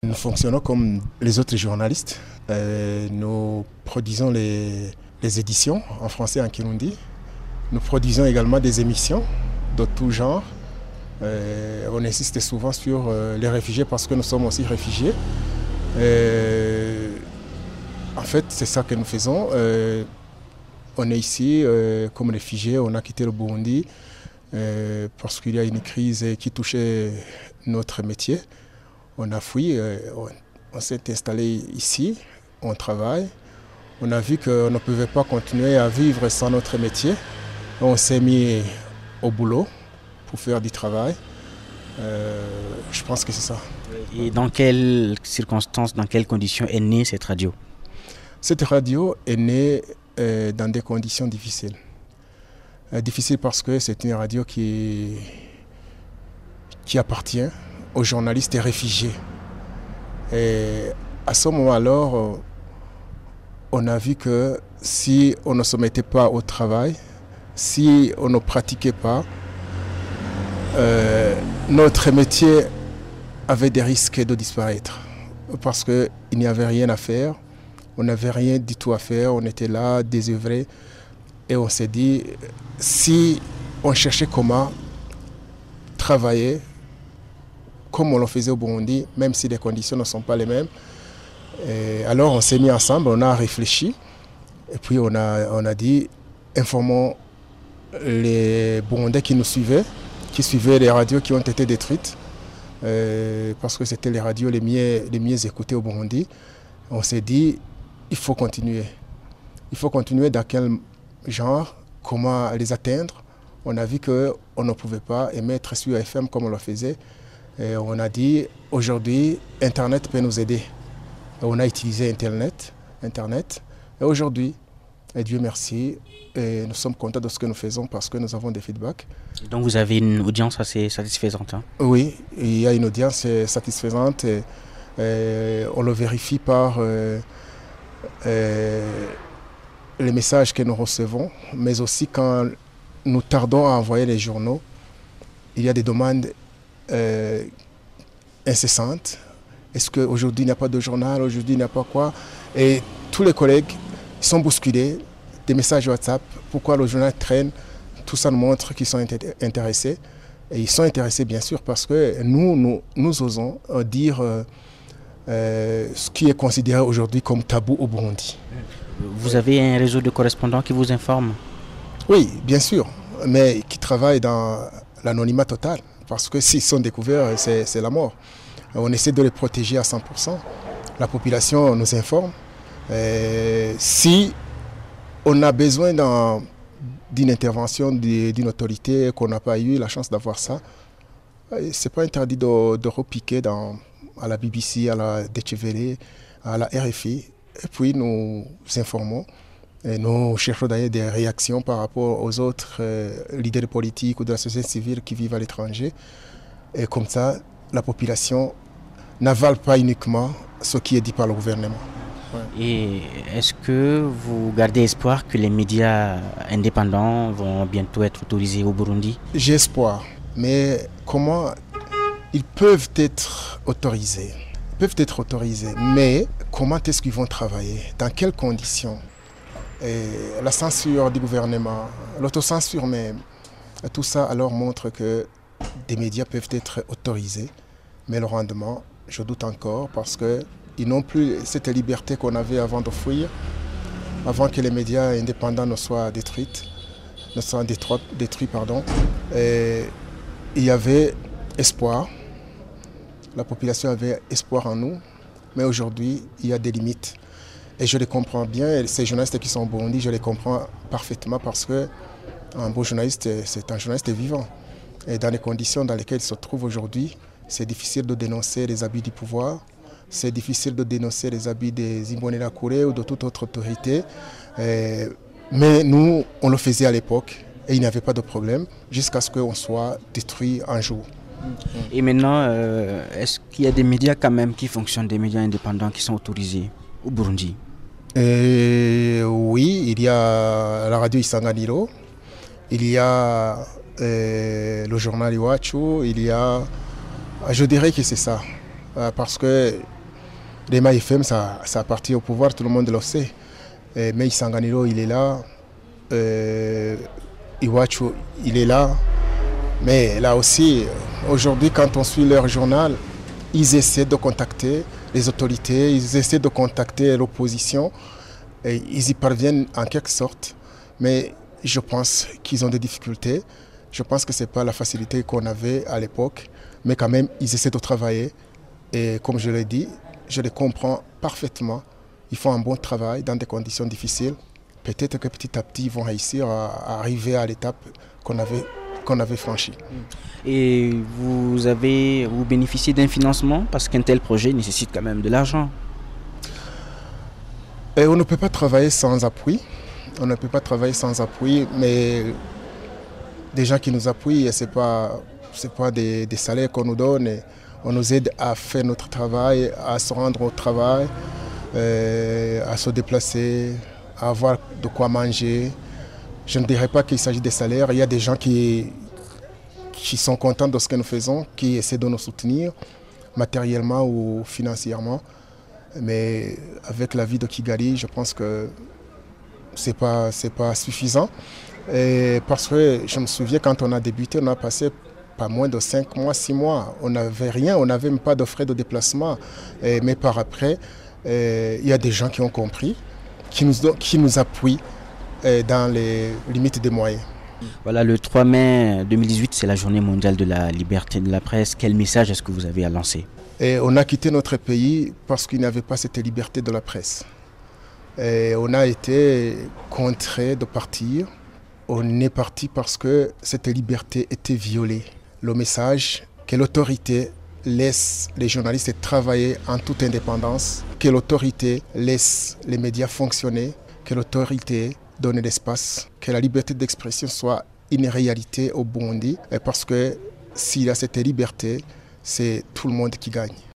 Nous fonctionnons comme les autres journalistes. Nous produisons les éditions en français et en kirundi. Nous produisons également des émissions de tout genre. On insiste souvent sur les réfugiés parce que nous sommes aussi réfugiés. En fait, c'est ça que nous faisons. On est ici comme réfugiés, on a quitté le Burundi parce qu'il y a une crise qui touchait notre métier. On a fui, on s'est installé ici, on travaille. On a vu qu'on ne pouvait pas continuer à vivre sans notre métier. On s'est mis au boulot pour faire du travail. Je pense que c'est ça. Et dans quelles circonstances, dans quelles conditions est née cette radio? Cette radio est née dans des conditions difficiles. Difficile parce que c'est une radio qui appartient aux journalistes et réfugiés. Et à ce moment alors, on a vu que si on ne se mettait pas au travail, si on ne pratiquait pas, notre métier avait des risques de disparaître. Parce qu'il n'y avait rien à faire, on n'avait rien du tout à faire, on était là, désœuvrés. Et on s'est dit, si on cherchait comment travailler, comme on le faisait au Burundi, même si les conditions ne sont pas les mêmes. Et alors on s'est mis ensemble, on a réfléchi, et puis on a dit, informons les Burundais qui nous suivaient, qui suivaient les radios qui ont été détruites, parce que c'était les radios les mieux écoutées au Burundi. On s'est dit, il faut continuer. Il faut continuer dans quel genre, comment les atteindre. On a vu qu'on ne pouvait pas émettre sur FM comme on le faisait. Et on a dit, aujourd'hui, Internet peut nous aider. Et on a utilisé Internet. Et aujourd'hui, et Dieu merci, et nous sommes contents de ce que nous faisons parce que nous avons des feedbacks. Donc vous avez une audience assez satisfaisante, hein? Oui, il y a une audience satisfaisante. Et on le vérifie par les messages que nous recevons, mais aussi quand nous tardons à envoyer les journaux, il y a des demandes incessantes. Est-ce qu'aujourd'hui il n'y a pas de journal, aujourd'hui il n'y a pas quoi? Et tous les collègues sont bousculés, des messages WhatsApp, pourquoi le journal traîne? Tout ça nous montre qu'ils sont intéressés. Et ils sont intéressés bien sûr parce que nous osons dire ce qui est considéré aujourd'hui comme tabou au Burundi. Vous avez un réseau de correspondants qui vous informe? Oui, bien sûr, mais qui travaillent dans l'anonymat total. Parce que s'ils sont découverts, c'est la mort. On essaie de les protéger à 100%. La population nous informe. Si on a besoin d'une intervention d'une autorité qu'on n'a pas eu la chance d'avoir ça, ce n'est pas interdit de repiquer à la BBC, à la Deutsche Welle, à la RFI. Et puis nous informons. Et nous cherchons d'ailleurs des réactions par rapport aux autres leaders politiques ou de la société civile qui vivent à l'étranger. Et comme ça, la population n'avale pas uniquement ce qui est dit par le gouvernement. Ouais. Et est-ce que vous gardez espoir que les médias indépendants vont bientôt être autorisés au Burundi? J'ai espoir, mais comment ils peuvent être autorisés? Ils peuvent être autorisés, mais comment est-ce qu'ils vont travailler? Dans quelles conditions? Et la censure du gouvernement, l'autocensure même, tout ça alors montre que des médias peuvent être autorisés, mais le rendement, je doute encore parce qu'ils n'ont plus cette liberté qu'on avait avant de fuir, avant que les médias indépendants ne soient détruits. Et il y avait espoir, la population avait espoir en nous, mais aujourd'hui, il y a des limites. Et je les comprends bien, et ces journalistes qui sont au Burundi, je les comprends parfaitement parce qu'un bon journaliste, c'est un journaliste vivant. Et dans les conditions dans lesquelles il se trouve aujourd'hui, c'est difficile de dénoncer les abus du pouvoir, c'est difficile de dénoncer les abus des Imbonerakure ou de toute autre autorité. Mais nous, on le faisait à l'époque et il n'y avait pas de problème jusqu'à ce qu'on soit détruit un jour. Et maintenant, est-ce qu'il y a des médias quand même qui fonctionnent, des médias indépendants qui sont autorisés au Burundi? Oui, il y a la radio Isanganiro, il y a le journal Iwachu, il y a... Je dirais que c'est ça, parce que Rema FM, ça appartient au pouvoir, tout le monde le sait. Mais Isanganiro, il est là. Iwachu, il est là. Mais là aussi, aujourd'hui, quand on suit leur journal, ils essaient de contacter les autorités, ils essaient de contacter l'opposition. Et ils y parviennent en quelque sorte. Mais je pense qu'ils ont des difficultés. Je pense que ce n'est pas la facilité qu'on avait à l'époque. Mais quand même, ils essaient de travailler. Et comme je l'ai dit, je les comprends parfaitement. Ils font un bon travail dans des conditions difficiles. Peut-être que petit à petit, ils vont réussir à arriver à l'étape qu'on avait franchie. Et vous bénéficiez d'un financement parce qu'un tel projet nécessite quand même de l'argent. Et on ne peut pas travailler sans appui. On ne peut pas travailler sans appui, mais des gens qui nous appuient, ce n'est pas des salaires qu'on nous donne. On nous aide à faire notre travail, à se rendre au travail, à se déplacer, à avoir de quoi manger. Je ne dirais pas qu'il s'agit des salaires. Il y a des gens qui sont contents de ce que nous faisons, qui essaient de nous soutenir matériellement ou financièrement. Mais avec la vie de Kigali, je pense que ce n'est pas suffisant. Et parce que je me souviens, quand on a débuté, on a passé pas moins de 5 mois, 6 mois. On n'avait rien, on n'avait même pas de frais de déplacement. Mais par après, il y a des gens qui ont compris, qui nous appuient dans les limites des moyens. Voilà, le 3 mai 2018, c'est la journée mondiale de la liberté de la presse. Quel message est-ce que vous avez à lancer? Et on a quitté notre pays parce qu'il n'y avait pas cette liberté de la presse. Et on a été contraints de partir. On est parti parce que cette liberté était violée. Le message que l'autorité laisse les journalistes travailler en toute indépendance, que l'autorité laisse les médias fonctionner, que l'autorité donne l'espace, que la liberté d'expression soit une réalité au Burundi. Parce que s'il y a cette liberté, c'est tout le monde qui gagne.